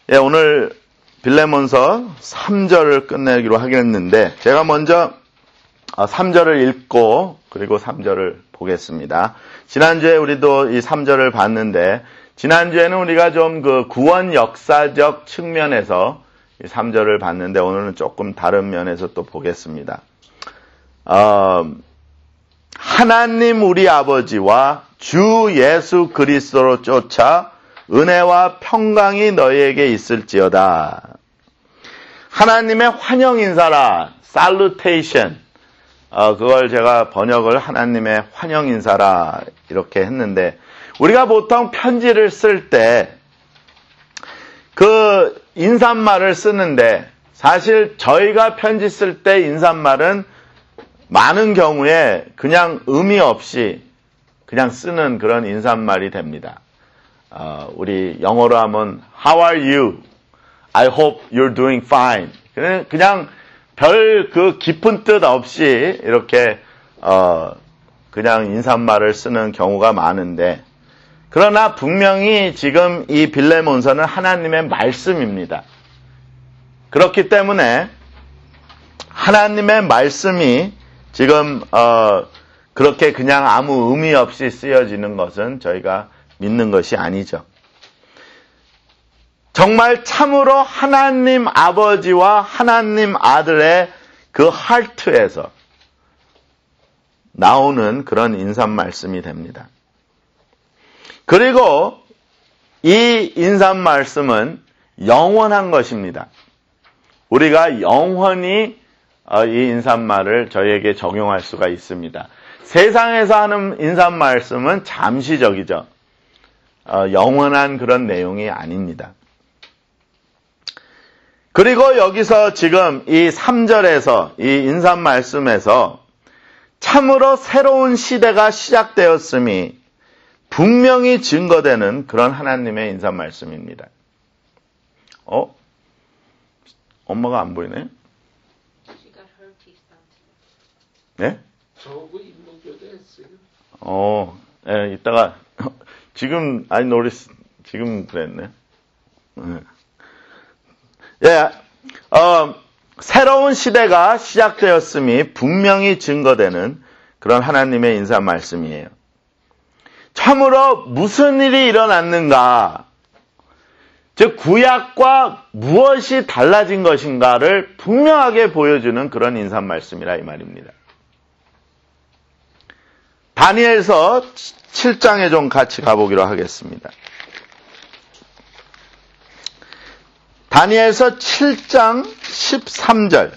예, 오늘 빌레몬서 3절을 끝내기로 하겠는데 제가 먼저 3절을 읽고 그리고 3절을 보겠습니다. 지난주에 우리도 이 3절을 봤는데 지난주에는 우리가 좀 그 구원 역사적 측면에서 이 3절을 봤는데 오늘은 조금 다른 면에서 또 보겠습니다. 하나님 우리 아버지와 주 예수 그리스도로 쫓아 은혜와 평강이 너희에게 있을지어다. 하나님의 환영 인사라, salutation. 그걸 제가 번역을 하나님의 환영 인사라 이렇게 했는데 우리가 보통 편지를 쓸 때 그 인사말을 쓰는데 사실 저희가 편지 쓸 때 인사말은 많은 경우에 그냥 의미 없이 그냥 쓰는 그런 인사말이 됩니다. 우리 영어로 하면 How are you? I hope you're doing fine. 그냥 별 그 깊은 뜻 없이 이렇게 그냥 인사말을 쓰는 경우가 많은데 그러나 분명히 지금 이 빌레몬서는 하나님의 말씀입니다. 그렇기 때문에 하나님의 말씀이 지금 그렇게 그냥 아무 의미 없이 쓰여지는 것은 저희가 믿는 것이 아니죠. 정말 참으로 하나님 아버지와 하나님 아들의 그 하트에서 나오는 그런 인사말씀이 됩니다. 그리고 이 인사말씀은 영원한 것입니다. 우리가 영원히 이 인사말을 저희에게 적용할 수가 있습니다. 세상에서 하는 인사말씀은 잠시적이죠. 영원한 그런 내용이 아닙니다. 그리고 여기서 지금 이 3절에서 이 인사말씀에서 참으로 새로운 시대가 시작되었음이 분명히 증거되는 그런 하나님의 인사말씀입니다. 엄마가 안 보이네? 네? 예, 이따가 지금 지금 그랬네. 예, 새로운 시대가 시작되었음이 분명히 증거되는 그런 하나님의 인사 말씀이에요. 참으로 무슨 일이 일어났는가? 즉 구약과 무엇이 달라진 것인가를 분명하게 보여주는 그런 인사 말씀이라 이 말입니다. 다니엘서 7장에 좀 같이 가보기로 하겠습니다. 다니엘서 7장 13절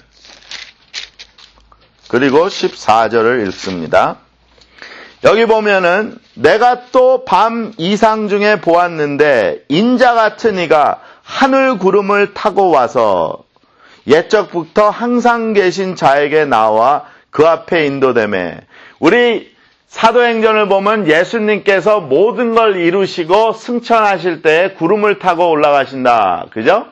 그리고 14절을 읽습니다. 여기 보면은 내가 또 밤 이상 중에 보았는데 인자 같은 이가 하늘 구름을 타고 와서 옛적부터 항상 계신 자에게 나와 그 앞에 인도되매 우리 사도행전을 보면 예수님께서 모든 걸 이루시고 승천하실 때 구름을 타고 올라가신다. 그죠?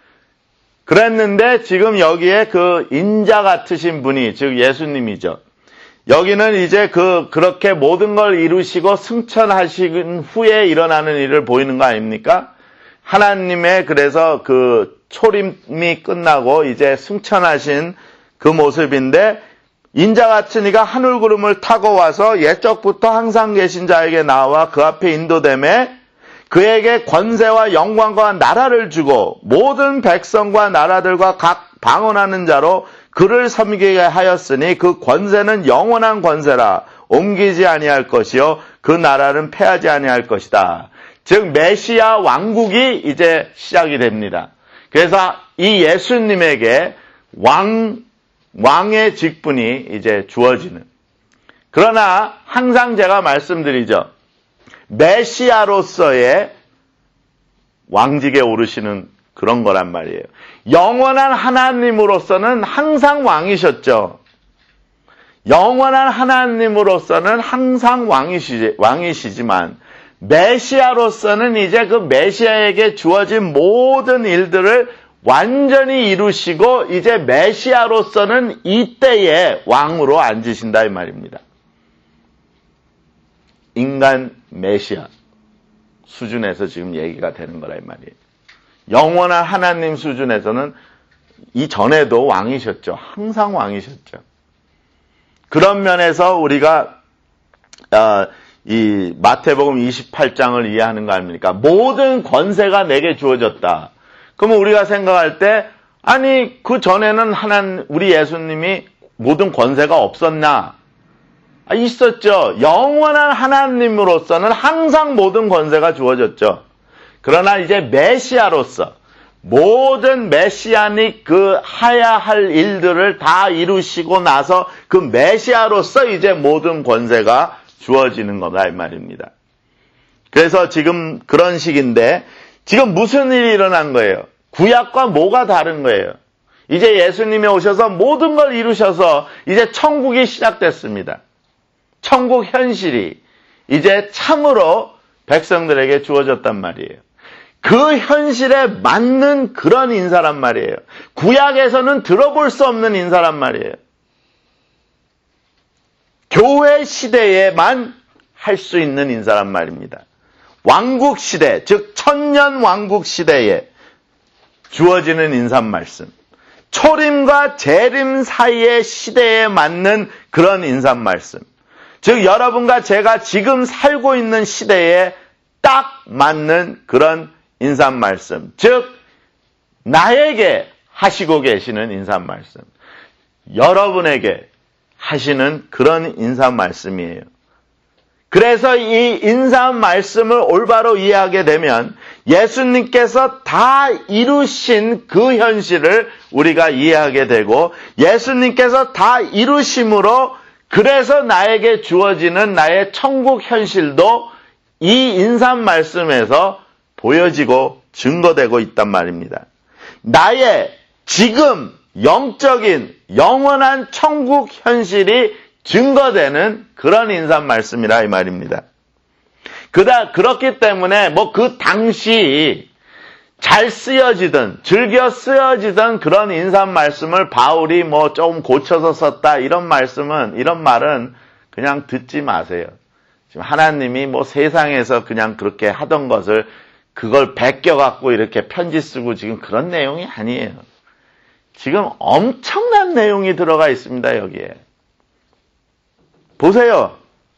그랬는데 지금 여기에 그 인자 같으신 분이 즉 예수님이죠. 여기는 이제 그렇게 모든 걸 이루시고 승천하신 후에 일어나는 일을 보이는 거 아닙니까? 하나님의 그래서 그 초림이 끝나고 이제 승천하신 그 모습인데 인자 같은 이가 하늘 구름을 타고 와서 옛적부터 항상 계신 자에게 나와 그 앞에 인도되매 그에게 권세와 영광과 나라를 주고 모든 백성과 나라들과 각 방언하는 자로 그를 섬기게 하였으니 그 권세는 영원한 권세라 옮기지 아니할 것이요 그 나라는 패하지 아니할 것이다. 즉 메시아 왕국이 이제 시작이 됩니다. 그래서 이 예수님에게 왕의 직분이 이제 주어지는. 그러나 항상 제가 말씀드리죠. 메시아로서의 왕직에 오르시는 그런 거란 말이에요. 영원한 하나님으로서는 항상 왕이셨죠. 영원한 하나님으로서는 항상 왕이시지만 메시아로서는 이제 그 메시아에게 주어진 모든 일들을 완전히 이루시고 이제 메시아로서는 이때에 왕으로 앉으신다 이 말입니다. 인간 메시아 수준에서 지금 얘기가 되는 거라 이 말이에요. 영원한 하나님 수준에서는 이전에도 왕이셨죠. 항상 왕이셨죠. 그런 면에서 우리가 이 마태복음 28장을 이해하는 거 아닙니까? 모든 권세가 내게 주어졌다. 그러면 우리가 생각할 때 아니 그 전에는 우리 예수님이 모든 권세가 없었나? 있었죠. 영원한 하나님으로서는 항상 모든 권세가 주어졌죠. 그러나 이제 메시아로서 모든 메시아닉 그 해야 할 일들을 다 이루시고 나서 그 메시아로서 이제 모든 권세가 주어지는 거다 이 말입니다. 그래서 지금 그런 식인데 지금 무슨 일이 일어난 거예요? 구약과 뭐가 다른 거예요? 이제 예수님이 오셔서 모든 걸 이루셔서 이제 천국이 시작됐습니다. 천국 현실이 이제 참으로 백성들에게 주어졌단 말이에요. 그 현실에 맞는 그런 인사란 말이에요. 구약에서는 들어볼 수 없는 인사란 말이에요. 교회 시대에만 할 수 있는 인사란 말입니다. 왕국 시대, 즉 천년 왕국 시대에 주어지는 인사 말씀. 초림과 재림 사이의 시대에 맞는 그런 인사 말씀. 즉 여러분과 제가 지금 살고 있는 시대에 딱 맞는 그런 인사 말씀. 즉 나에게 하시고 계시는 인사 말씀. 여러분에게 하시는 그런 인사 말씀이에요. 그래서 이 인사 말씀을 올바로 이해하게 되면 예수님께서 다 이루신 그 현실을 우리가 이해하게 되고 예수님께서 다 이루심으로 그래서 나에게 주어지는 나의 천국 현실도 이 인사 말씀에서 보여지고 증거되고 있단 말입니다. 나의 지금 영적인 영원한 천국 현실이 증거되는 그런 인사 말씀이라 이 말입니다. 그렇기 때문에 그 당시 잘 쓰여지던 즐겨 쓰여지던 그런 인사 말씀을 바울이 조금 고쳐서 썼다 이런 말은 그냥 듣지 마세요. 지금 하나님이 세상에서 그냥 그렇게 하던 것을 그걸 베껴갖고 이렇게 편지 쓰고 지금 그런 내용이 아니에요. 지금 엄청난 내용이 들어가 있습니다, 여기에. 보세요.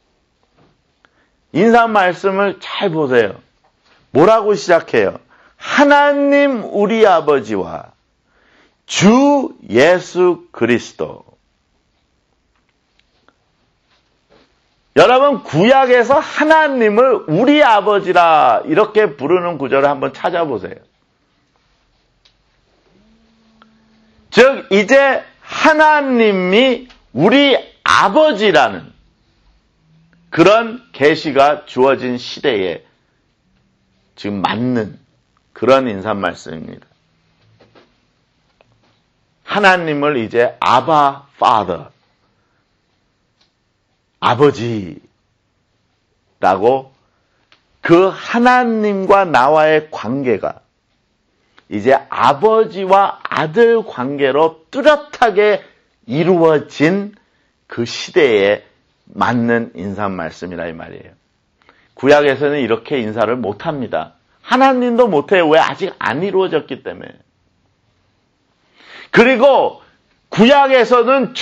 인사 말씀을 잘 보세요. 뭐라고 시작해요? 하나님 우리 아버지와 주 예수 그리스도. 여러분 구약에서 하나님을 우리 아버지라 이렇게 부르는 구절을 한번 찾아보세요. 즉 이제 하나님이 우리 아버지라는 그런 계시가 주어진 시대에 지금 맞는 그런 인사 말씀입니다. 하나님을 이제 아바 파더 아버지라고 그 하나님과 나와의 관계가 이제 아버지와 아들 관계로 뚜렷하게 이루어진 그 시대에 맞는 인사 말씀이라 이 말이에요. 구약에서는 이렇게 인사를 못합니다. 하나님도 못해요. 왜? 아직 안 이루어졌기 때문에. 그리고 구약에서는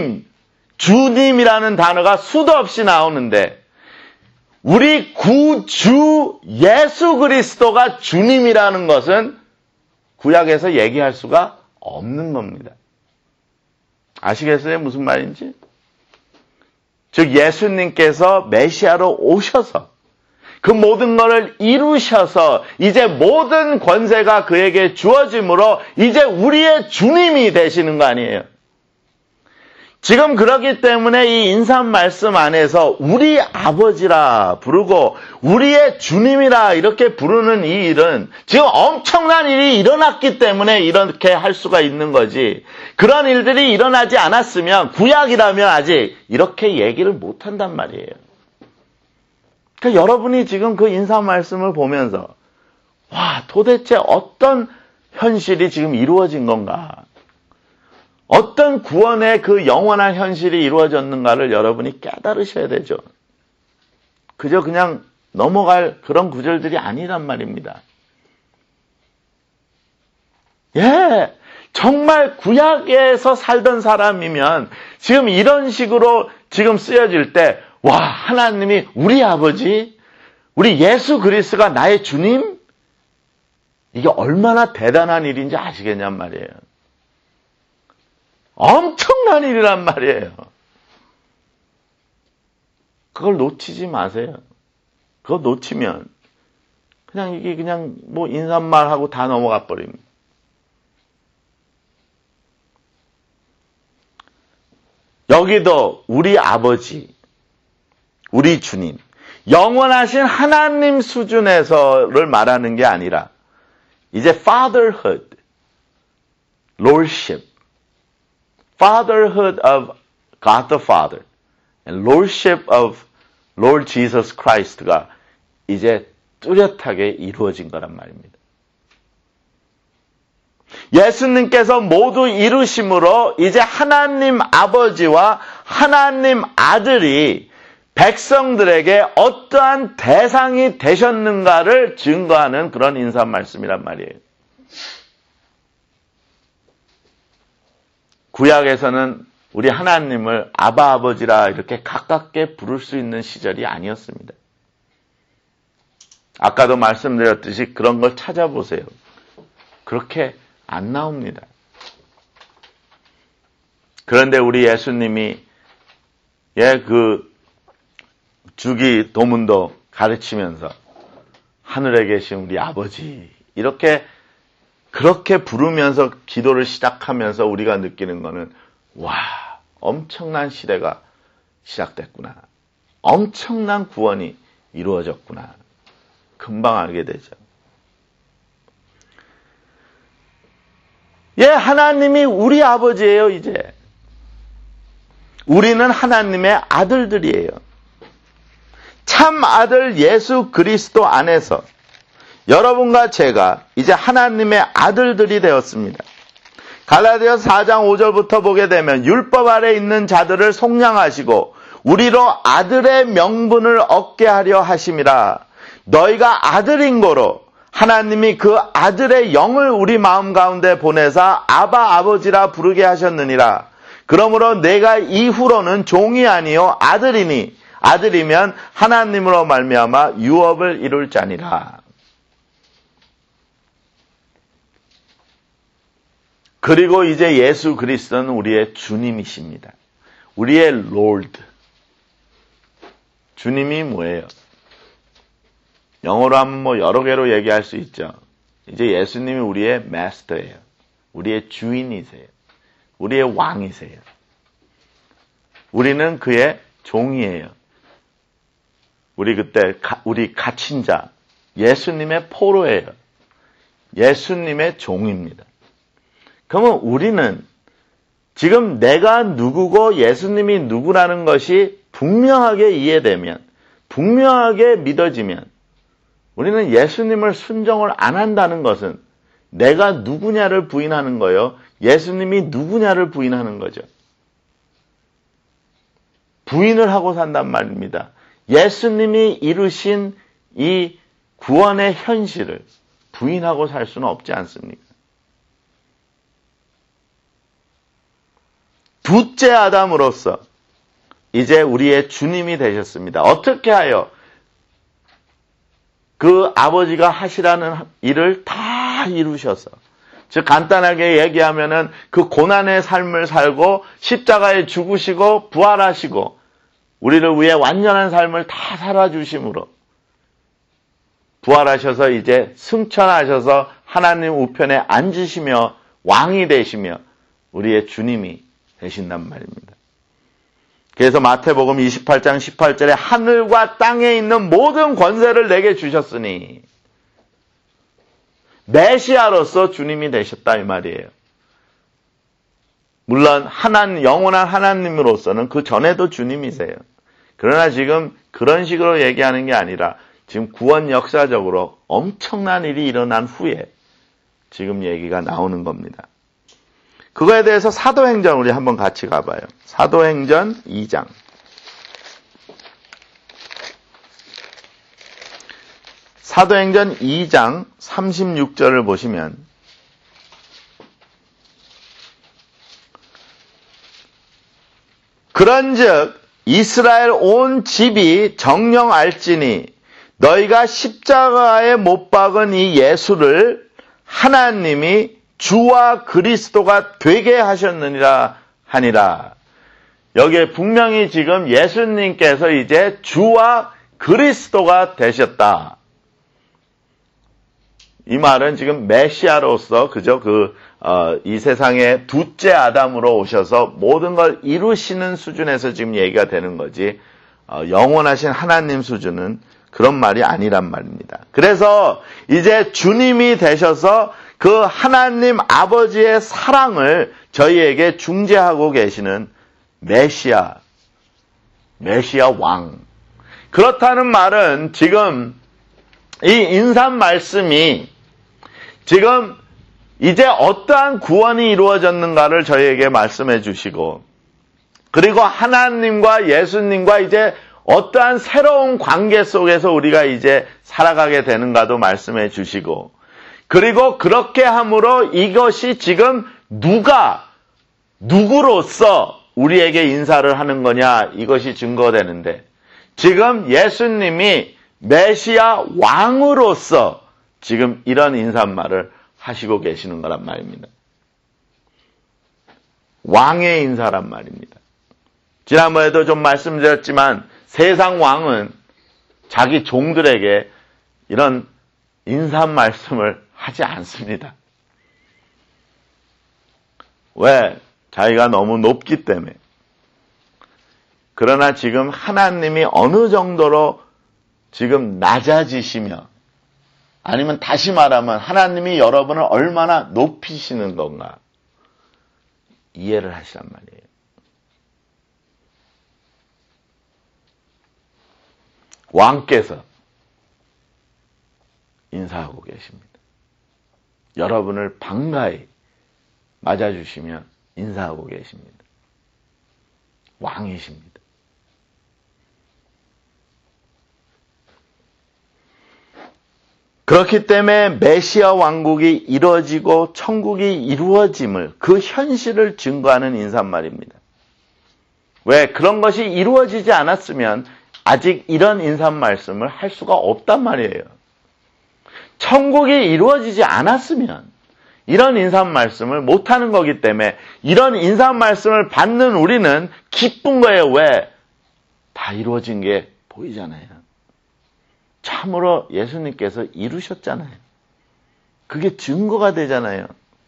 주님이라는 단어가 수도 없이 나오는데 우리 구주 예수 그리스도가 주님이라는 것은 구약에서 얘기할 수가 없는 겁니다. 아시겠어요? 무슨 말인지? 즉 예수님께서 메시아로 오셔서 그 모든 것을 이루셔서 이제 모든 권세가 그에게 주어짐으로 이제 우리의 주님이 되시는 거 아니에요. 지금 그렇기 때문에 이 인사 말씀 안에서 우리 아버지라 부르고 우리의 주님이라 이렇게 부르는 이 일은 지금 엄청난 일이 일어났기 때문에 이렇게 할 수가 있는 거지. 그런 일들이 일어나지 않았으면 구약이라면 아직 이렇게 얘기를 못한단 말이에요. 그러니까 여러분이 지금 그 인사 말씀을 보면서 와 도대체 어떤 현실이 지금 이루어진 건가? 어떤 구원의 그 영원한 현실이 이루어졌는가를 여러분이 깨달으셔야 되죠. 그저 그냥 넘어갈 그런 구절들이 아니란 말입니다. 예, 정말 구약에서 살던 사람이면 지금 이런 식으로 지금 쓰여질 때, 와, 하나님이 우리 아버지, 우리 예수 그리스도가 나의 주님? 이게 얼마나 대단한 일인지 아시겠냔 말이에요. 엄청난 일이란 말이에요. 그걸 놓치지 마세요. 그거 놓치면 그냥 이게 그냥 뭐 인사말하고 다 넘어가 버립니다. 여기도 우리 아버지, 우리 주님, 영원하신 하나님 수준에서를 말하는 게 아니라 이제 fatherhood, lordship, fatherhood of God the Father, and lordship of Lord Jesus Christ가 이제 뚜렷하게 이루어진 거란 말입니다. 예수님께서 모두 이루심으로 이제 하나님 아버지와 하나님 아들이 백성들에게 어떠한 대상이 되셨는가를 증거하는 그런 인사 말씀이란 말이에요. 구약에서는 우리 하나님을 아바 아버지라 이렇게 가깝게 부를 수 있는 시절이 아니었습니다. 아까도 말씀드렸듯이 그런 걸 찾아보세요. 그렇게 안 나옵니다. 그런데 우리 예수님이 그 주기 도문도 가르치면서 하늘에 계신 우리 아버지 이렇게 그렇게 부르면서 기도를 시작하면서 우리가 느끼는 거는 와, 엄청난 시대가 시작됐구나. 엄청난 구원이 이루어졌구나. 금방 알게 되죠. 하나님이 우리 아버지예요, 이제. 우리는 하나님의 아들들이에요. 참 아들 예수 그리스도 안에서 여러분과 제가 이제 하나님의 아들들이 되었습니다. 갈라디아서 4장 5절부터 보게 되면 율법 아래 있는 자들을 속량하시고 우리로 아들의 명분을 얻게 하려 하심이라. 너희가 아들인 고로 하나님이 그 아들의 영을 우리 마음 가운데 보내사 아바 아버지라 부르게 하셨느니라. 그러므로 내가 이후로는 종이 아니요 아들이니 아들이면 하나님으로 말미암아 유업을 이룰 자니라. 그리고 이제 예수 그리스도는 우리의 주님이십니다. 우리의 Lord. 주님이 뭐예요? 영어로 하면 여러 개로 얘기할 수 있죠. 이제 예수님이 우리의 마스터예요. 우리의 주인이세요. 우리의 왕이세요. 우리는 그의 종이에요. 우리 그때 우리 갇힌 자, 예수님의 포로예요. 예수님의 종입니다. 그러면 우리는 지금 내가 누구고 예수님이 누구라는 것이 분명하게 이해되면, 분명하게 믿어지면 우리는 예수님을 순종을 안 한다는 것은 내가 누구냐를 부인하는 거예요. 예수님이 누구냐를 부인하는 거죠. 부인을 하고 산단 말입니다. 예수님이 이루신 이 구원의 현실을 부인하고 살 수는 없지 않습니까? 둘째 아담으로서 이제 우리의 주님이 되셨습니다. 어떻게 하여 그 아버지가 하시라는 일을 다 이루셔서, 즉 간단하게 얘기하면은 그 고난의 삶을 살고 십자가에 죽으시고 부활하시고 우리를 위해 완전한 삶을 다 살아주심으로 부활하셔서 이제 승천하셔서 하나님 우편에 앉으시며 왕이 되시며 우리의 주님이 되신단 말입니다. 그래서 마태복음 28장 18절에 하늘과 땅에 있는 모든 권세를 내게 주셨으니 메시아로서 주님이 되셨다 이 말이에요. 물론 영원한 하나님으로서는 그 전에도 주님이세요. 그러나 지금 그런 식으로 얘기하는 게 아니라 지금 구원 역사적으로 엄청난 일이 일어난 후에 지금 얘기가 나오는 겁니다. 그거에 대해서 사도행전 우리 한번 같이 가봐요. 사도행전 2장. 사도행전 2장 36절을 보시면 그런즉 이스라엘 온 집이 정녕 알지니 너희가 십자가에 못 박은 이 예수를 하나님이 주와 그리스도가 되게 하셨느니라 하니라. 여기에 분명히 지금 예수님께서 이제 주와 그리스도가 되셨다. 이 말은 지금 메시아로서 그저 이 세상의 둘째 아담으로 오셔서 모든 걸 이루시는 수준에서 지금 얘기가 되는 거지, 영원하신 하나님 수준은 그런 말이 아니란 말입니다. 그래서 이제 주님이 되셔서 그 하나님 아버지의 사랑을 저희에게 중재하고 계시는 메시아 왕. 그렇다는 말은 지금 이 인산 말씀이 지금 이제 어떠한 구원이 이루어졌는가를 저희에게 말씀해 주시고, 그리고 하나님과 예수님과 이제 어떠한 새로운 관계 속에서 우리가 이제 살아가게 되는가도 말씀해 주시고, 그리고 그렇게 함으로 이것이 지금 누구로서 우리에게 인사를 하는 거냐, 이것이 증거되는데, 지금 예수님이 메시아 왕으로서 지금 이런 인사말을 하시고 계시는 거란 말입니다. 왕의 인사란 말입니다. 지난번에도 좀 말씀드렸지만 세상 왕은 자기 종들에게 이런 인사 말씀을 하지 않습니다. 왜? 자기가 너무 높기 때문에. 그러나 지금 하나님이 어느 정도로 지금 낮아지시며, 아니면 다시 말하면 하나님이 여러분을 얼마나 높이시는 건가 이해를 하시란 말이에요. 왕께서 인사하고 계십니다. 여러분을 반가이 맞아주시며 인사하고 계십니다. 왕이십니다. 그렇기 때문에 메시아 왕국이 이루어지고 천국이 이루어짐을, 그 현실을 증거하는 인사말입니다. 왜? 그런 것이 이루어지지 않았으면 아직 이런 인사말씀을 할 수가 없단 말이에요. 천국이 이루어지지 않았으면 이런 인사말씀을 못하는 거기 때문에 이런 인사말씀을 받는 우리는 기쁜 거예요. 왜? 다 이루어진 게 보이잖아요. 참으로 예수님께서 이루셨잖아요. 그게 증거가 되잖아요.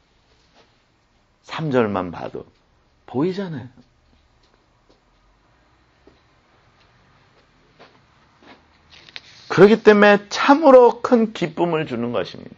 3절만 봐도 보이잖아요. 그렇기 때문에 참으로 큰 기쁨을 주는 것입니다.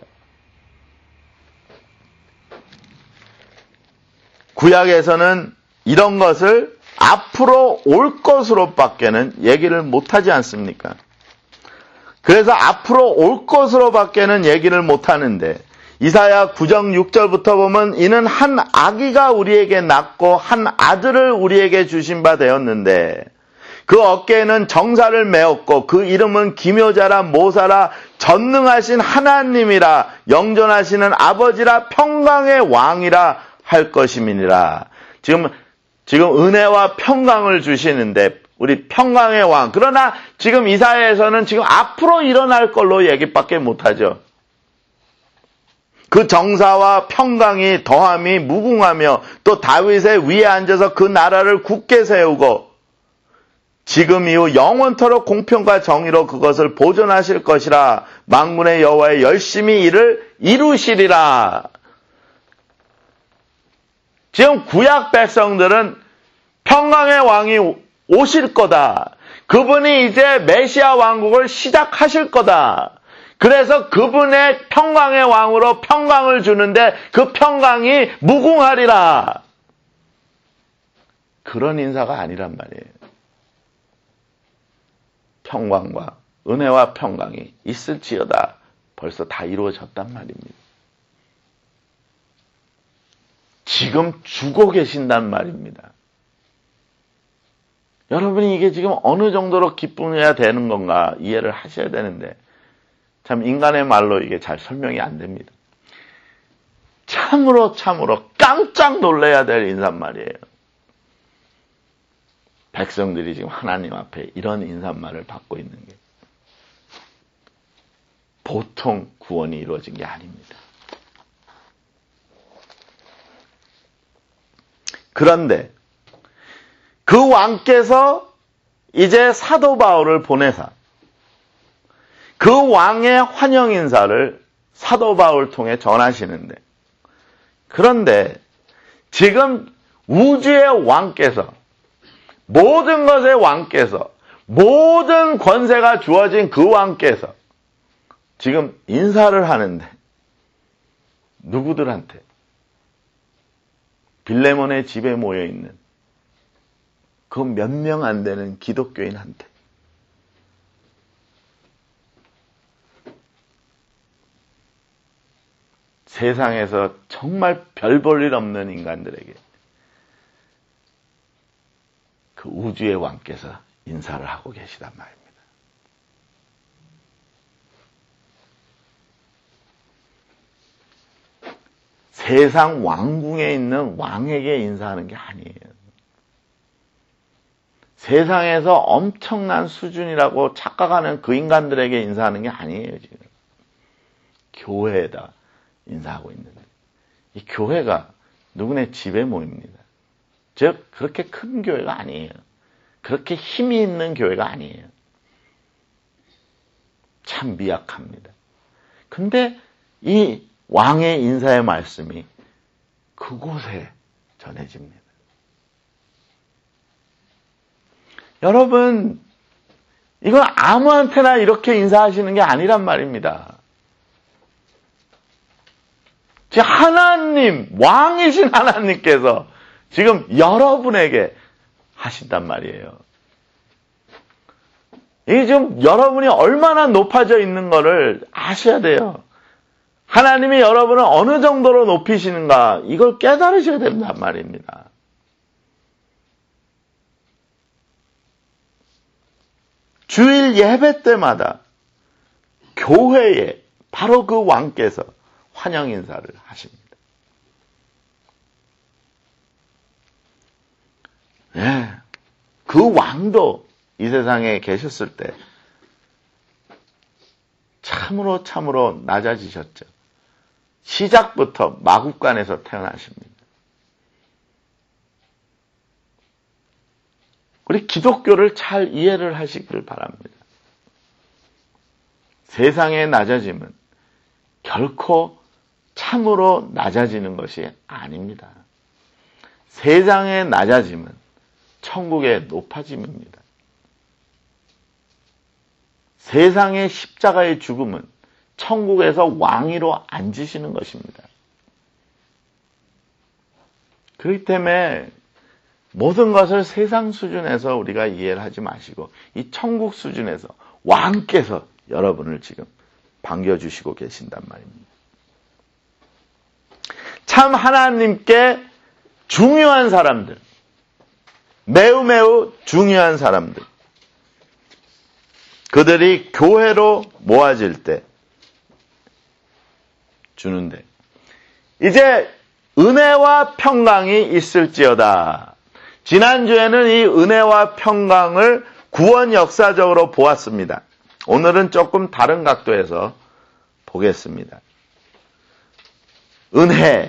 구약에서는 이런 것을 앞으로 올 것으로밖에는 얘기를 못하지 않습니까? 그래서 앞으로 올 것으로밖에는 얘기를 못하는데, 이사야 9장 6절부터 보면 이는 한 아기가 우리에게 낳고 한 아들을 우리에게 주신 바 되었는데 그 어깨에는 정사를 메었고 그 이름은 기묘자라 모사라 전능하신 하나님이라 영존하시는 아버지라 평강의 왕이라 할 것임이니라. 지금 은혜와 평강을 주시는데 우리 평강의 왕. 그러나 지금 이사야에서는 지금 앞으로 일어날 걸로 얘기밖에 못하죠. 그 정사와 평강이 더함이 무궁하며 또 다윗의 위에 앉아서 그 나라를 굳게 세우고 지금 이후 영원토록 공평과 정의로 그것을 보존하실 것이라. 만군의 여호와의 열심히 이를 이루시리라. 지금 구약 백성들은 평강의 왕이 오실 거다. 그분이 이제 메시아 왕국을 시작하실 거다. 그래서 그분의 평강의 왕으로 평강을 주는데 그 평강이 무궁하리라. 그런 인사가 아니란 말이에요. 평강과 은혜와 평강이 있을지어다. 벌써 다 이루어졌단 말입니다. 지금 주고 계신단 말입니다. 여러분이 이게 지금 어느 정도로 기쁨해야 되는 건가 이해를 하셔야 되는데 참 인간의 말로 이게 잘 설명이 안 됩니다. 참으로 깜짝 놀라야 될 인사말이에요. 백성들이 지금 하나님 앞에 이런 인사말을 받고 있는 게 보통 구원이 이루어진 게 아닙니다. 그런데 그 왕께서 이제 사도 바울을 보내사 그 왕의 환영 인사를 사도 바울 통해 전하시는데, 그런데 지금 우주의 왕께서, 모든 것의 왕께서, 모든 권세가 주어진 그 왕께서 지금 인사를 하는데 누구들한테? 빌레몬의 집에 모여있는 그 몇 명 안 되는 기독교인한테. 세상에서 정말 별 볼 일 없는 인간들에게 그 우주의 왕께서 인사를 하고 계시단 말입니다. 세상 왕궁에 있는 왕에게 인사하는 게 아니에요. 세상에서 엄청난 수준이라고 착각하는 그 인간들에게 인사하는 게 아니에요, 지금. 교회에다 인사하고 있는데. 이 교회가 누구네 집에 모입니다. 즉, 그렇게 큰 교회가 아니에요. 그렇게 힘이 있는 교회가 아니에요. 참 미약합니다. 근데 이 왕의 인사의 말씀이 그곳에 전해집니다. 여러분, 이건 아무한테나 이렇게 인사하시는 게 아니란 말입니다. 하나님, 왕이신 하나님께서 지금 여러분에게 하신단 말이에요. 이게 지금 여러분이 얼마나 높아져 있는 거를 아셔야 돼요. 하나님이 여러분을 어느 정도로 높이시는가, 이걸 깨달으셔야 된단 말입니다. 주일 예배 때마다 교회에 바로 그 왕께서 환영 인사를 하십니다. 네, 그 왕도 이 세상에 계셨을 때 참으로 낮아지셨죠. 시작부터 마국간에서 태어나십니다. 우리 기독교를 잘 이해를 하시길 바랍니다. 세상의 낮아짐은 결코 참으로 낮아지는 것이 아닙니다. 세상의 낮아짐은 천국의 높아짐입니다. 세상의 십자가의 죽음은 천국에서 왕위로 앉으시는 것입니다. 그렇기 때문에 모든 것을 세상 수준에서 우리가 이해를 하지 마시고 이 천국 수준에서 왕께서 여러분을 지금 반겨주시고 계신단 말입니다. 참 하나님께 중요한 사람들, 매우 중요한 사람들, 그들이 교회로 모아질 때 주는데, 이제 은혜와 평강이 있을지어다. 지난주에는 이 은혜와 평강을 구원 역사적으로 보았습니다. 오늘은 조금 다른 각도에서 보겠습니다. 은혜,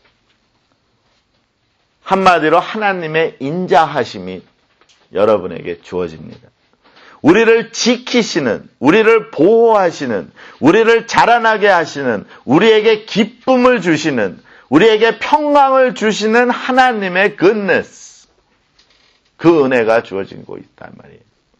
한마디로 하나님의 인자하심이 여러분에게 주어집니다. 우리를 지키시는, 우리를 보호하시는, 우리를 자라나게 하시는, 우리에게 기쁨을 주시는, 우리에게 평강을 주시는 하나님의 goodness, 그 은혜가 주어지고 있단 말이에요.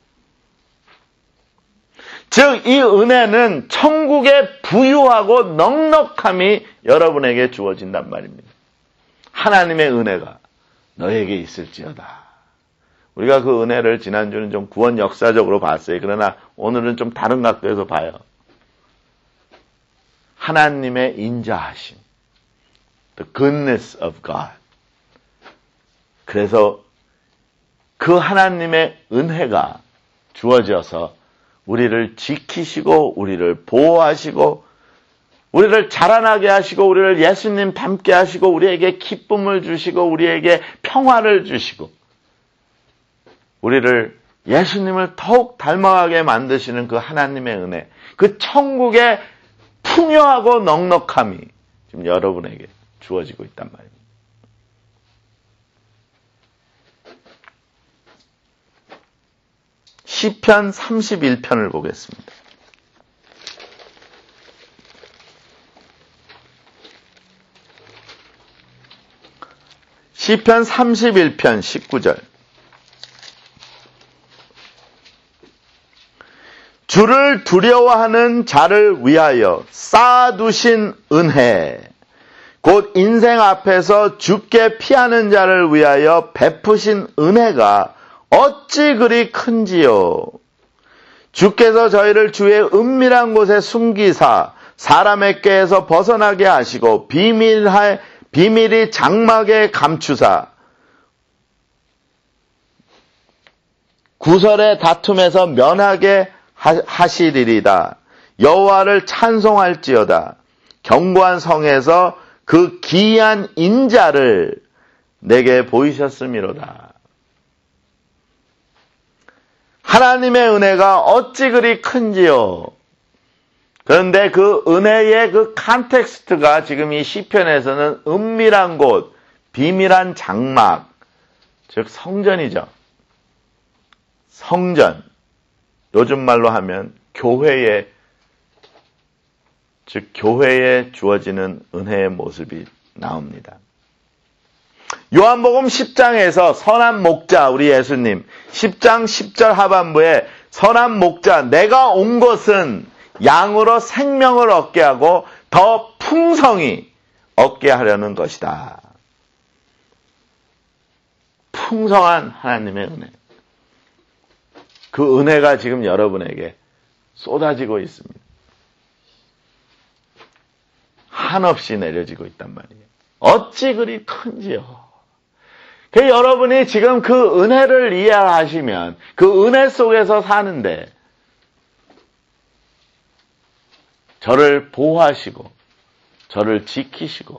즉, 이 은혜는 천국의 부유하고 넉넉함이 여러분에게 주어진단 말입니다. 하나님의 은혜가 너에게 있을지어다. 우리가 그 은혜를 지난주는 좀 구원 역사적으로 봤어요. 그러나 오늘은 좀 다른 각도에서 봐요. 하나님의 인자하심, the goodness of God. 그래서 그 하나님의 은혜가 주어져서 우리를 지키시고 우리를 보호하시고 우리를 자라나게 하시고 우리를 예수님 닮게 하시고 우리에게 기쁨을 주시고 우리에게 평화를 주시고 우리를 예수님을 더욱 닮아가게 만드시는 그 하나님의 은혜, 그 천국의 풍요하고 넉넉함이 지금 여러분에게 주어지고 있단 말입니다. 시편 31편을 보겠습니다. 시편 31편 19절. 주를 두려워하는 자를 위하여 쌓아두신 은혜, 곧 인생 앞에서 주께 피하는 자를 위하여 베푸신 은혜가 어찌 그리 큰지요. 주께서 저희를 주의 은밀한 곳에 숨기사 사람의 꾀에서 벗어나게 하시고 비밀이 장막에 감추사 구설의 다툼에서 면하게 하시리리다. 여호와를 찬송할지어다. 견고한 성에서 그 기이한 인자를 내게 보이셨음이로다. 하나님의 은혜가 어찌 그리 큰지요. 그런데 그 은혜의 그 컨텍스트가 지금 이 시편에서는 은밀한 곳, 비밀한 장막, 즉 성전이죠. 성전. 요즘 말로 하면 교회에 주어지는 은혜의 모습이 나옵니다. 요한복음 10장에서 선한 목자, 우리 예수님 10장 10절 하반부에 선한 목자, 내가 온 것은 양으로 생명을 얻게 하고 더 풍성히 얻게 하려는 것이다. 풍성한 하나님의 은혜. 그 은혜가 지금 여러분에게 쏟아지고 있습니다. 한없이 내려지고 있단 말이에요. 어찌 그리 큰지요. 여러분이 지금 그 은혜를 이해하시면 그 은혜 속에서 사는데 저를 보호하시고 저를 지키시고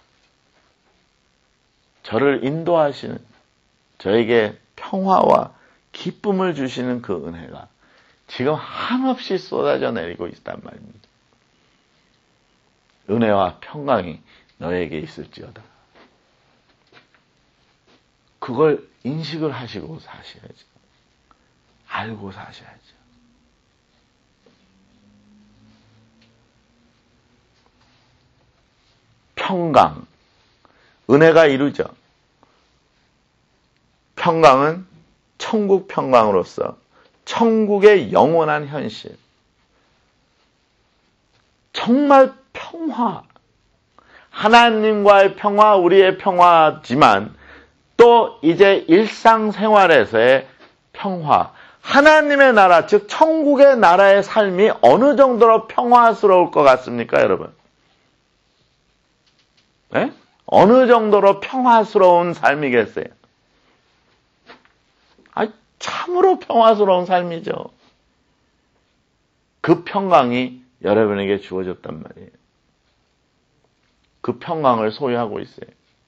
저를 인도하시는 저에게 평화와 기쁨을 주시는 그 은혜가 지금 한없이 쏟아져 내리고 있단 말입니다. 은혜와 평강이 너에게 있을지어다. 그걸 인식을 하시고 사셔야죠. 알고 사셔야죠. 평강, 은혜가 이루죠. 평강은 천국 평강으로서 천국의 영원한 현실. 정말 평화. 하나님과의 평화, 우리의 평화지만 또 이제 일상생활에서의 평화. 하나님의 나라, 즉 천국의 나라의 삶이 어느 정도로 평화스러울 것 같습니까, 여러분? 네? 어느 정도로 평화스러운 삶이겠어요? 참으로 평화스러운 삶이죠. 그 평강이 여러분에게 주어졌단 말이에요. 그 평강을 소유하고 있어요.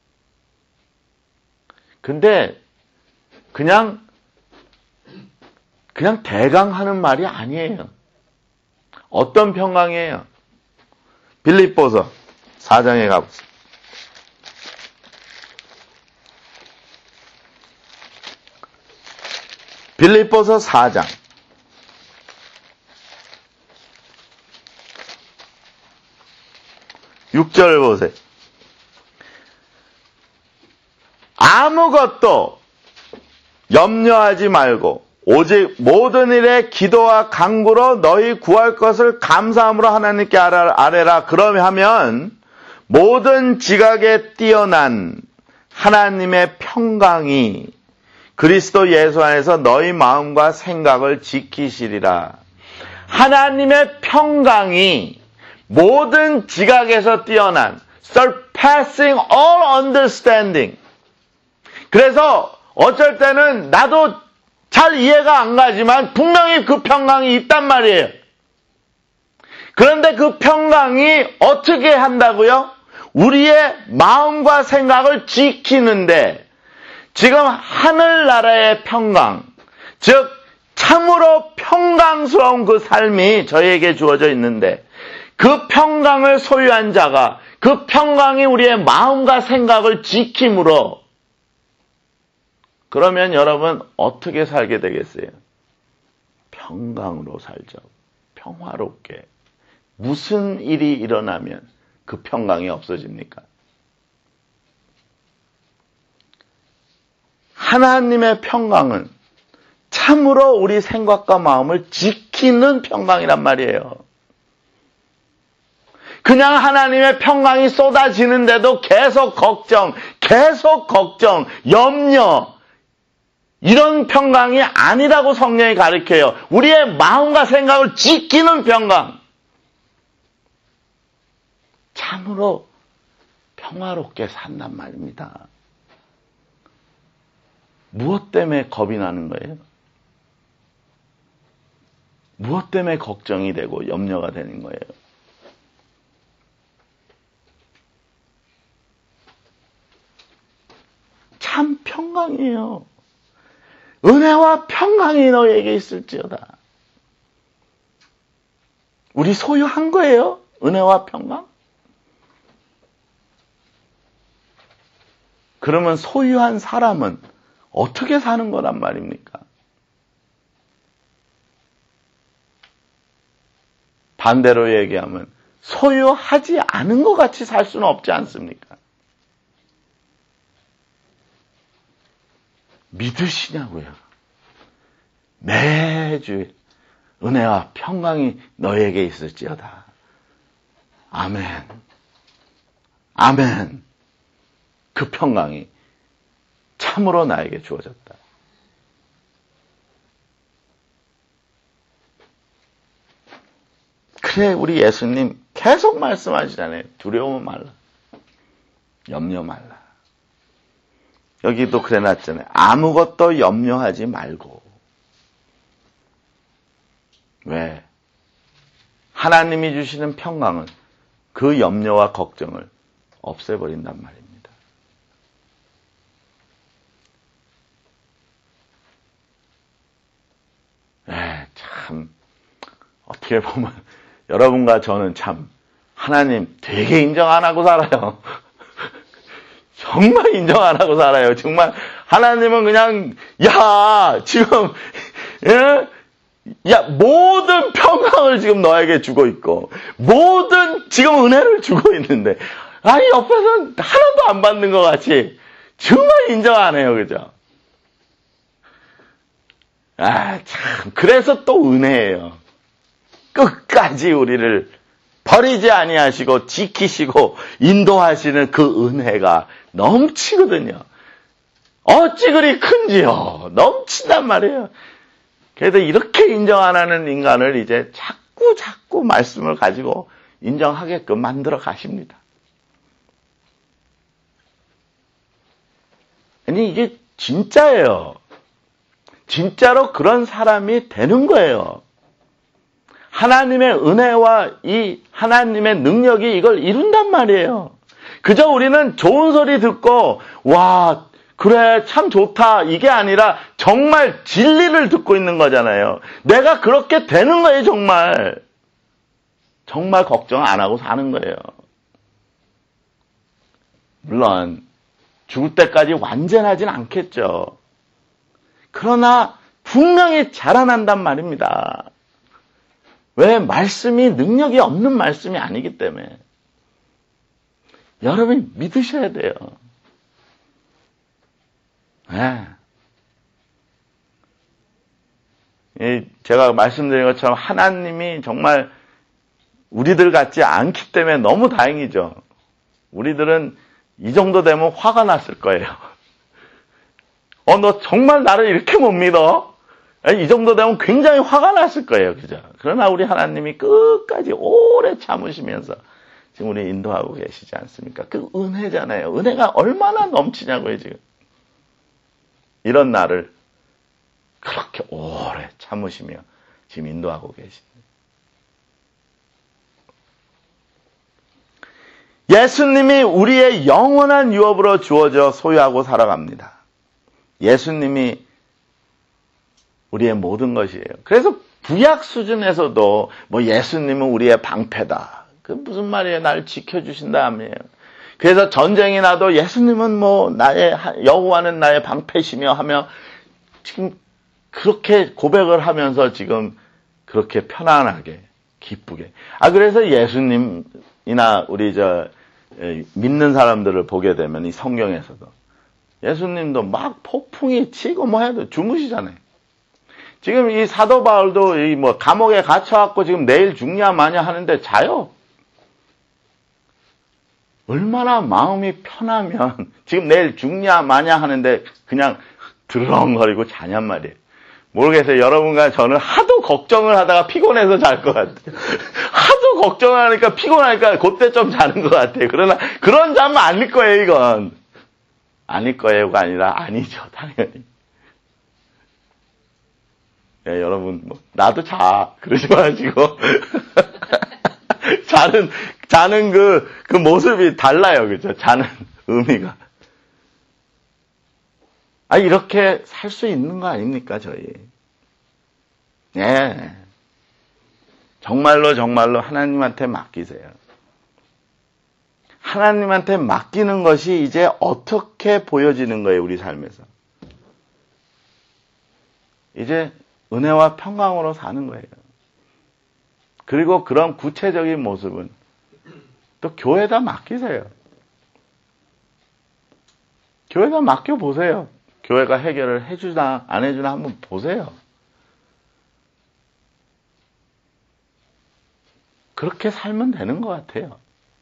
근데 그냥 대강 하는 말이 아니에요. 어떤 평강이에요? 빌립보서 4장에 가보세요. 빌립보서 4장 6절을 보세요. 아무것도 염려하지 말고 오직 모든 일에 기도와 간구로 너희 구할 것을 감사함으로 하나님께 아뢰라. 그러면 모든 지각에 뛰어난 하나님의 평강이 그리스도 예수 안에서 너희 마음과 생각을 지키시리라. 하나님의 평강이 모든 지각에서 뛰어난 surpassing all understanding. 그래서 어쩔 때는 나도 잘 이해가 안 가지만 분명히 그 평강이 있단 말이에요. 그런데 그 평강이 어떻게 한다고요? 우리의 마음과 생각을 지키는데 지금 하늘나라의 평강, 즉 참으로 평강스러운 그 삶이 저에게 주어져 있는데 그 평강을 소유한 자가 그 평강이 우리의 마음과 생각을 지킴으로 그러면 여러분 어떻게 살게 되겠어요? 평강으로 살죠. 평화롭게. 무슨 일이 일어나면 그 평강이 없어집니까? 하나님의 평강은 참으로 우리 생각과 마음을 지키는 평강이란 말이에요. 그냥 하나님의 평강이 쏟아지는데도 계속 걱정, 염려, 이런 평강이 아니라고 성경이 가르쳐요. 우리의 마음과 생각을 지키는 평강. 참으로 평화롭게 산단 말입니다. 무엇 때문에 겁이 나는 거예요? 무엇 때문에 걱정이 되고 염려가 되는 거예요? 참 평강이에요. 은혜와 평강이 너에게 있을지어다. 우리 소유한 거예요? 은혜와 평강? 그러면 소유한 사람은 어떻게 사는 거란 말입니까? 반대로 얘기하면 소유하지 않은 것 같이 살 수는 없지 않습니까? 믿으시냐고요. 매주 은혜와 평강이 너에게 있을지어다. 아멘. 아멘. 그 평강이 참으로 나에게 주어졌다. 그래, 우리 예수님 계속 말씀하시잖아요. 두려워 말라. 염려 말라. 여기도 그래 놨잖아요. 아무것도 염려하지 말고. 왜? 하나님이 주시는 평강은 그 염려와 걱정을 없애버린단 말입니다. 참 어떻게 보면 여러분과 저는 참 하나님 되게 인정 안 하고 살아요. 정말 인정 안 하고 살아요. 정말 하나님은 그냥 지금 모든 평강을 지금 너에게 주고 있고 모든 지금 은혜를 주고 있는데 옆에서는 하나도 안 받는 것 같이 정말 인정 안 해요. 그죠? 참 그래서 또 은혜예요. 끝까지 우리를 버리지 아니하시고 지키시고 인도하시는 그 은혜가 넘치거든요. 어찌 그리 큰지요. 넘친단 말이에요. 그래도 이렇게 인정 안 하는 인간을 이제 자꾸 말씀을 가지고 인정하게끔 만들어 가십니다. 아니 이게 진짜예요. 진짜로 그런 사람이 되는 거예요. 하나님의 은혜와 이 하나님의 능력이 이걸 이룬단 말이에요. 그저 우리는 좋은 소리 듣고 그래 참 좋다 이게 아니라 정말 진리를 듣고 있는 거잖아요. 내가 그렇게 되는 거예요. 정말 걱정 안 하고 사는 거예요. 물론 죽을 때까지 완전하진 않겠죠. 그러나 분명히 자라난단 말입니다. 왜? 말씀이 능력이 없는 말씀이 아니기 때문에. 여러분이 믿으셔야 돼요. 제가 말씀드린 것처럼 하나님이 정말 우리들 같지 않기 때문에 너무 다행이죠. 우리들은 이 정도 되면 화가 났을 거예요. 너 정말 나를 이렇게 못 믿어? 이 정도 되면 굉장히 화가 났을 거예요. 그죠? 그러나 우리 하나님이 끝까지 오래 참으시면서 지금 우리 인도하고 계시지 않습니까? 그 은혜잖아요. 은혜가 얼마나 넘치냐고요, 지금. 이런 나를 그렇게 오래 참으시며 지금 인도하고 계십니다. 예수님이 우리의 영원한 유업으로 주어져 소유하고 살아갑니다. 예수님이 우리의 모든 것이에요. 그래서 구약 수준에서도 뭐 예수님은 우리의 방패다. 그 무슨 말이에요? 나를 지켜주신다 하면요. 그래서 전쟁이 나도 예수님은 뭐 여호와는 나의 방패시며 하며 지금 그렇게 고백을 하면서 지금 그렇게 편안하게 기쁘게. 그래서 예수님이나 우리 믿는 사람들을 보게 되면 이 성경에서도 예수님도 막 폭풍이 치고 뭐 해도 주무시잖아요. 지금 이 사도 바울도 이 뭐 감옥에 갇혀갖고 지금 내일 죽냐 마냐 하는데 자요. 얼마나 마음이 편하면 지금 내일 죽냐 마냐 하는데 그냥 드렁거리고 자냔 말이에요. 모르겠어요. 여러분과 저는 하도 걱정을 하다가 피곤해서 잘 것 같아요. 하도 걱정을 하니까 피곤하니까 그때 좀 자는 것 같아요. 그러나 그런 잠은 아닐 거예요, 이건. 아닐 거예요가 아니라 아니죠, 당연히. 네, 여러분, 나도 자. 그러지 마시고. 자는 그 모습이 달라요. 그죠? 자는 의미가. 이렇게 살 수 있는 거 아닙니까, 저희? 네. 정말로 하나님한테 맡기세요. 하나님한테 맡기는 것이 이제 어떻게 보여지는 거예요, 우리 삶에서. 이제 은혜와 평강으로 사는 거예요. 그리고 그런 구체적인 모습은 또 교회에다 맡기세요. 교회에다 맡겨보세요. 교회가 해결을 해주나 안 해주나 한번 보세요. 그렇게 살면 되는 것 같아요.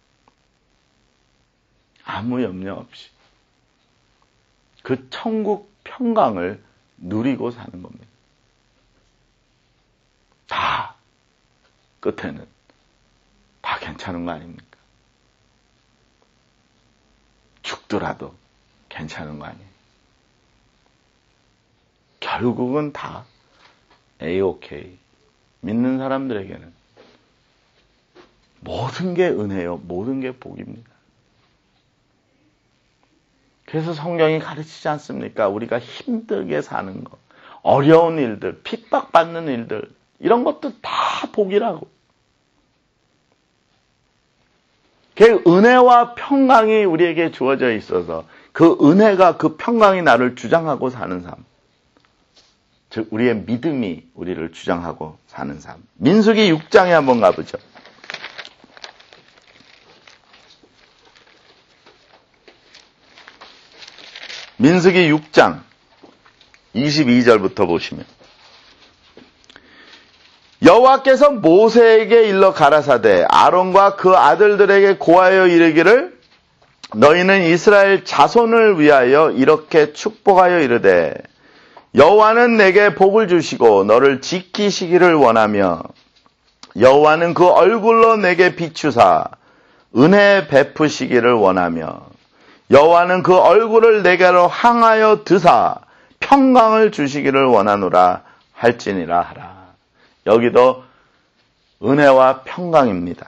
아무 염려 없이. 그 천국 평강을 누리고 사는 겁니다. 다 끝에는 다 괜찮은 거 아닙니까? 죽더라도 괜찮은 거 아니에요? 결국은 다 A-OK. 믿는 사람들에게는 모든 게 은혜요. 모든 게 복입니다. 그래서 성경이 가르치지 않습니까? 우리가 힘들게 사는 것, 어려운 일들, 핍박받는 일들, 이런 것도 다 복이라고. 그 은혜와 평강이 우리에게 주어져 있어서 그 은혜가 그 평강이 나를 주장하고 사는 삶. 즉 우리의 믿음이 우리를 주장하고 사는 삶. 민수기 6장에 한번 가보죠. 민수기 6장 22절부터 보시면 여호와께서 모세에게 일러 가라사대 아론과 그 아들들에게 고하여 이르기를 너희는 이스라엘 자손을 위하여 이렇게 축복하여 이르되 여호와는 내게 복을 주시고 너를 지키시기를 원하며 여호와는 그 얼굴로 내게 비추사 은혜 베푸시기를 원하며 여호와는 그 얼굴을 내게로 향하여 드사 평강을 주시기를 원하노라 할지니라 하라. 여기도 은혜와 평강입니다.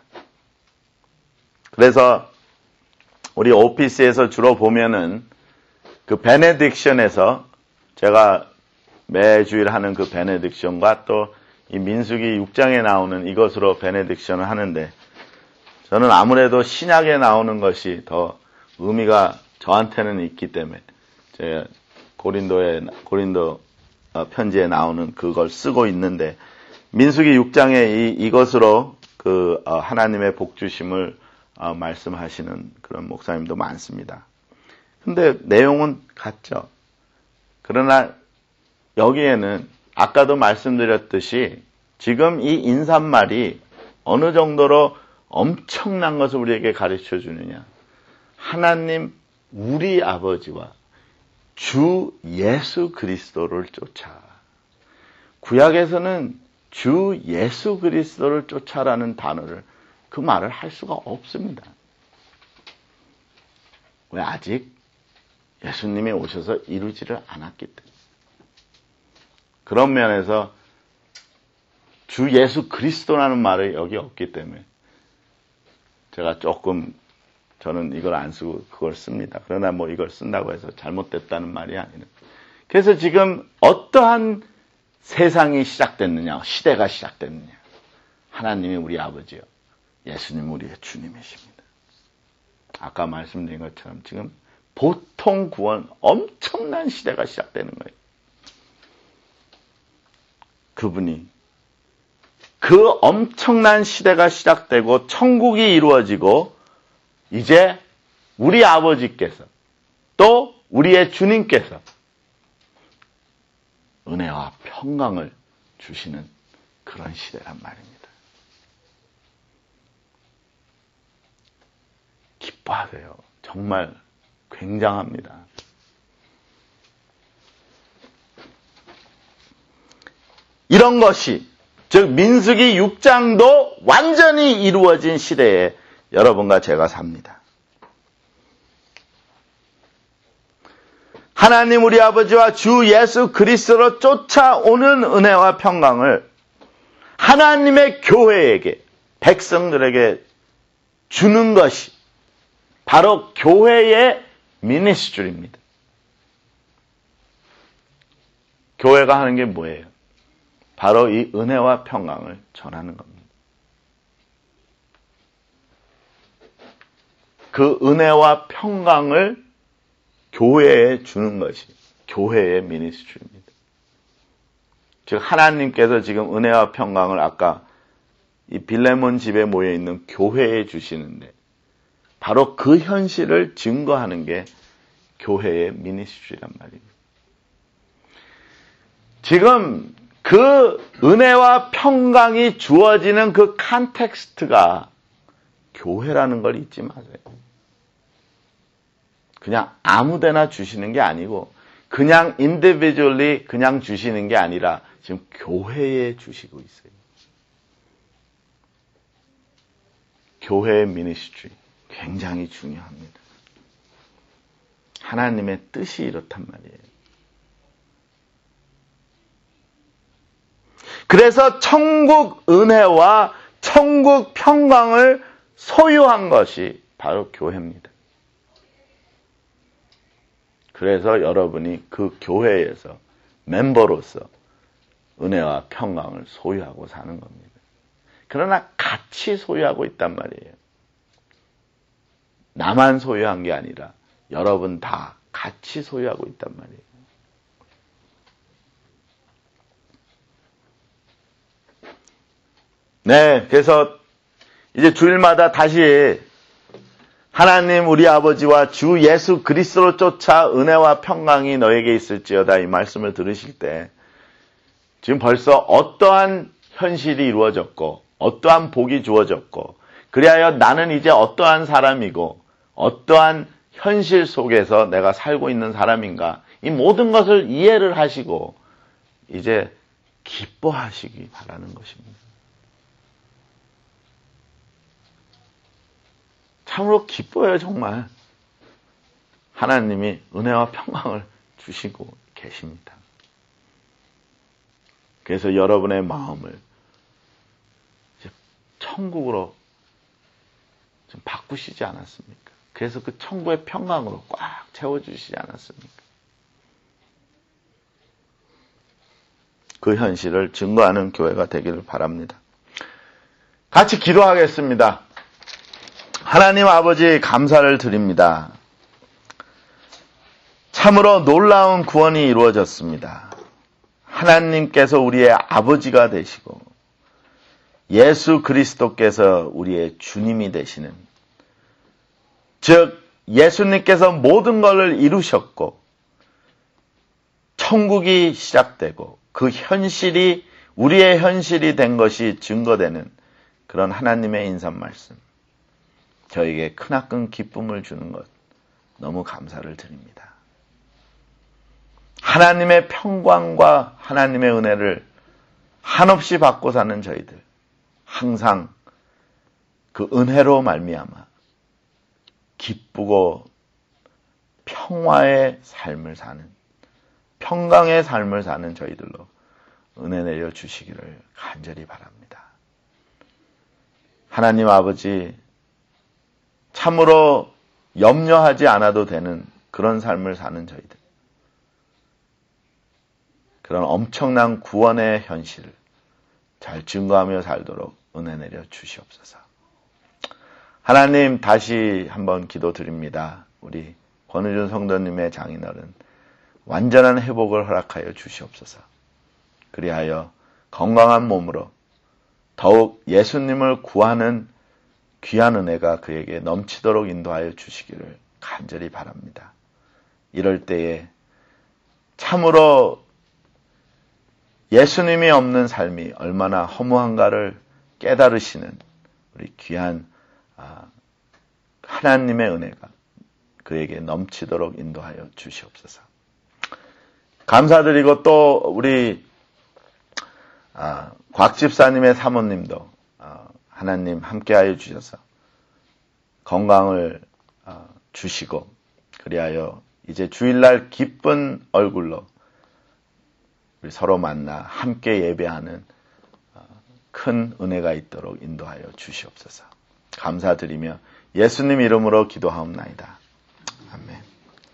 그래서 우리 오피스에서 주로 보면은 그 베네딕션에서 제가 매주일 하는 그 베네딕션과 또 이 민수기 6장에 나오는 이것으로 베네딕션을 하는데 저는 아무래도 신약에 나오는 것이 더 의미가 저한테는 있기 때문에 제가 고린도 편지에 나오는 그걸 쓰고 있는데 민수기 6장에 이것으로 그 하나님의 복 주심을 말씀하시는 그런 목사님도 많습니다. 근데 내용은 같죠. 그러나 여기에는 아까도 말씀드렸듯이 지금 이 인사말이 어느 정도로 엄청난 것을 우리에게 가르쳐 주느냐. 하나님 우리 아버지와 주 예수 그리스도를 쫓아. 구약에서는 주 예수 그리스도를 쫓아라는 단어를 그 말을 할 수가 없습니다. 왜? 아직 예수님이 오셔서 이루지를 않았기 때문에. 그런 면에서 주 예수 그리스도라는 말이 여기 없기 때문에 제가 조금 저는 이걸 안 쓰고 그걸 씁니다. 그러나 뭐 이걸 쓴다고 해서 잘못됐다는 말이 아니라. 그래서 지금 어떠한 세상이 시작됐느냐, 시대가 시작됐느냐. 하나님이 우리 아버지요, 예수님 우리의 주님이십니다. 아까 말씀드린 것처럼 지금 보통 구원, 엄청난 시대가 시작되는 거예요. 그분이 그 엄청난 시대가 시작되고 천국이 이루어지고 이제 우리 아버지께서 또 우리의 주님께서 은혜와 평강을 주시는 그런 시대란 말입니다. 기뻐하세요. 정말 굉장합니다. 이런 것이 즉 민수기 6장도 완전히 이루어진 시대에 여러분과 제가 삽니다. 하나님 우리 아버지와 주 예수 그리스도로 쫓아오는 은혜와 평강을 하나님의 교회에게, 백성들에게 주는 것이 바로 교회의 미니스트리입니다. 교회가 하는 게 뭐예요? 바로 이 은혜와 평강을 전하는 겁니다. 그 은혜와 평강을 교회에 주는 것이 교회의 미니스트리입니다. 즉 하나님께서 지금 은혜와 평강을 아까 이 빌레몬 집에 모여 있는 교회에 주시는데 바로 그 현실을 증거하는 게 교회의 미니스트리란 말입니다. 지금 그 은혜와 평강이 주어지는 그 컨텍스트가 교회라는 걸 잊지 마세요. 그냥 아무데나 주시는 게 아니고 그냥 인디비주얼리 그냥 주시는 게 아니라 지금 교회에 주시고 있어요. 교회의 미니스트리 굉장히 중요합니다. 하나님의 뜻이 이렇단 말이에요. 그래서 천국 은혜와 천국 평강을 소유한 것이 바로 교회입니다. 그래서 여러분이 그 교회에서 멤버로서 은혜와 평강을 소유하고 사는 겁니다. 그러나 같이 소유하고 있단 말이에요. 나만 소유한 게 아니라 여러분 다 같이 소유하고 있단 말이에요. 네, 그래서 이제 주일마다 다시 하나님 우리 아버지와 주 예수 그리스도로 쫓아 은혜와 평강이 너에게 있을지어다 이 말씀을 들으실 때 지금 벌써 어떠한 현실이 이루어졌고 어떠한 복이 주어졌고 그리하여 나는 이제 어떠한 사람이고 어떠한 현실 속에서 내가 살고 있는 사람인가 이 모든 것을 이해를 하시고 이제 기뻐하시기 바라는 것입니다. 참으로 기뻐요, 정말. 하나님이 은혜와 평강을 주시고 계십니다. 그래서 여러분의 마음을 이제 천국으로 좀 바꾸시지 않았습니까? 그래서 그 천국의 평강으로 꽉 채워주시지 않았습니까? 그 현실을 증거하는 교회가 되기를 바랍니다. 같이 기도하겠습니다. 하나님 아버지 감사를 드립니다. 참으로 놀라운 구원이 이루어졌습니다. 하나님께서 우리의 아버지가 되시고 예수 그리스도께서 우리의 주님이 되시는 즉 예수님께서 모든 것을 이루셨고 천국이 시작되고 그 현실이 우리의 현실이 된 것이 증거되는 그런 하나님의 인산 말씀 저에게 크나큰 기쁨을 주는 것 너무 감사를 드립니다. 하나님의 평강과 하나님의 은혜를 한없이 받고 사는 저희들 항상 그 은혜로 말미암아 기쁘고 평화의 삶을 사는 평강의 삶을 사는 저희들로 은혜 내려 주시기를 간절히 바랍니다. 하나님 아버지 참으로 염려하지 않아도 되는 그런 삶을 사는 저희들 그런 엄청난 구원의 현실을 잘 증거하며 살도록 은혜 내려 주시옵소서. 하나님, 다시 한번 기도드립니다. 우리 권우준 성도님의 장인어른 완전한 회복을 허락하여 주시옵소서. 그리하여 건강한 몸으로 더욱 예수님을 구하는 귀한 은혜가 그에게 넘치도록 인도하여 주시기를 간절히 바랍니다. 이럴 때에 참으로 예수님이 없는 삶이 얼마나 허무한가를 깨달으시는 우리 귀한 하나님의 은혜가 그에게 넘치도록 인도하여 주시옵소서. 감사드리고 또 우리 곽 집사님의 사모님도 하나님 함께하여 주셔서 건강을 주시고 그리하여 이제 주일날 기쁜 얼굴로 우리 서로 만나 함께 예배하는 큰 은혜가 있도록 인도하여 주시옵소서. 감사드리며 예수님 이름으로 기도하옵나이다.